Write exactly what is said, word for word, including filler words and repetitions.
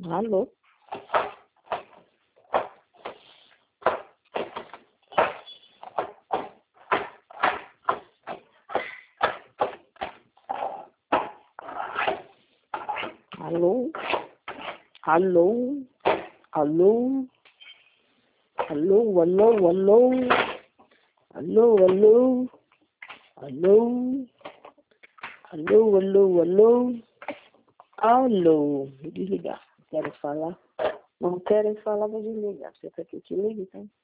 Alô? Alô? Alô? Alô? Alô, alô, alô? Alô, alô? Alô? Alô, alô, alô? Alô? Vou desligar. Quero falar. Não querem falar, vou desligar. Você quer que eu te ligue, então?